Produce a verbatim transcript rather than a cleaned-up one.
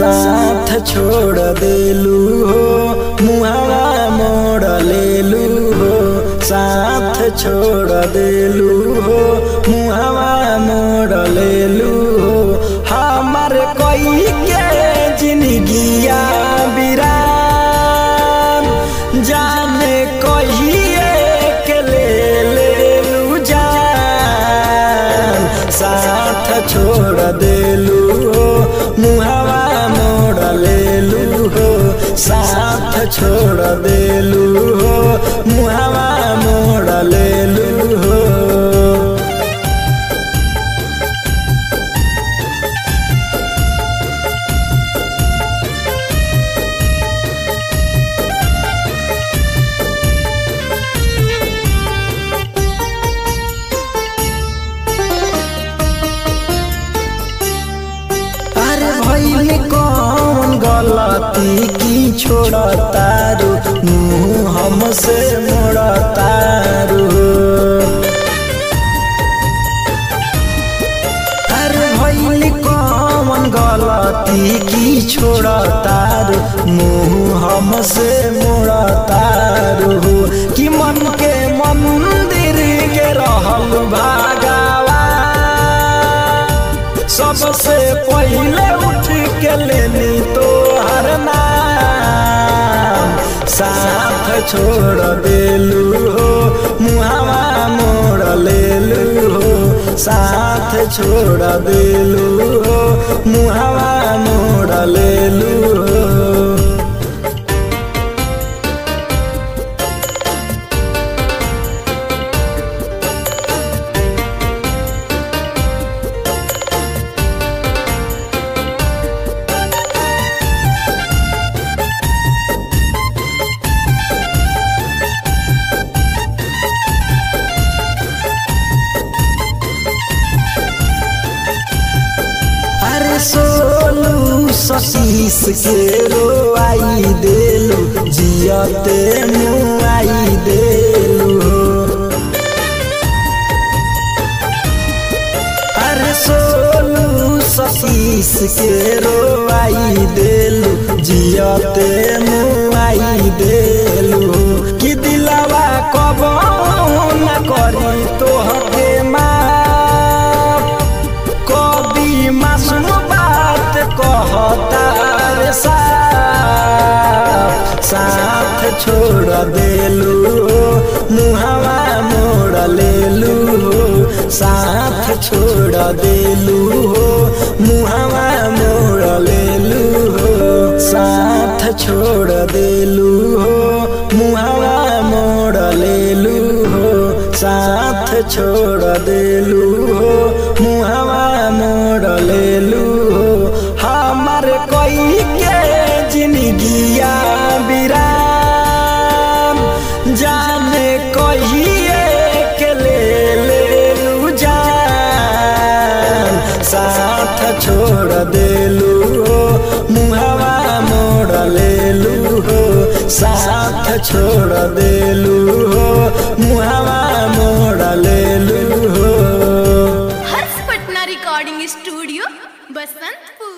साथ छोड़ देलू हो मुहावा मोड़ लेलू हो साथ छोड़ देलू हो मुहावा मोड़ लेलू हो हमार कोई के जिंदगिया बिरान जाने कहिए के ले लेलू जान साथ छोड़ देलू हो मुहावा मोड़ लेलू हो साथ छोड़ देलू हो मुहावा मोड़ लेलू हो। भइले कौन गलती की छोड़ तारू मुँह हमसे मोड़ तारू अरे भइले कौन गलती की छोड़ तारू मुँह हमसे मोड़ तारू कि मन के मंदिर के रहल भागावा सबसे पहले उठ के लेनी तो हर नाम साथ छोड़ देलू हो मुहावा मोड़ लेलू हो साथ छोड़ देलू हो मुहावा मोड़ लेलू हो। सोलू सतीश के रोआई देलू जियते मुआई देलू अरे सोलू सतीश के रोआई देलू जियते मुआई देलू कि दिलवा कबो न करी तोहके माफ कभी मासूम कहतार साथ साथ छोड़ देलू हो मुहावा मोड़ लेलू हो साथ छोड़ देलू हो मुहावा मोड़ लेलू हो साथ छोड़ देलू हो मुहावा मोड़ लेलू हो साथ छोड़ देलू हो मुहावा मोड़ लेलू हो हमार कोई के जिंदगिया बिरान जाने कहिए के ले लेलू जान साथ छोड़ देलू हो मुहावा मोड़ लेलू हो साथ छोड़ देलू हो मुहावा मोड़ लेलू हो। Harsh Patna recording studio Basantpur.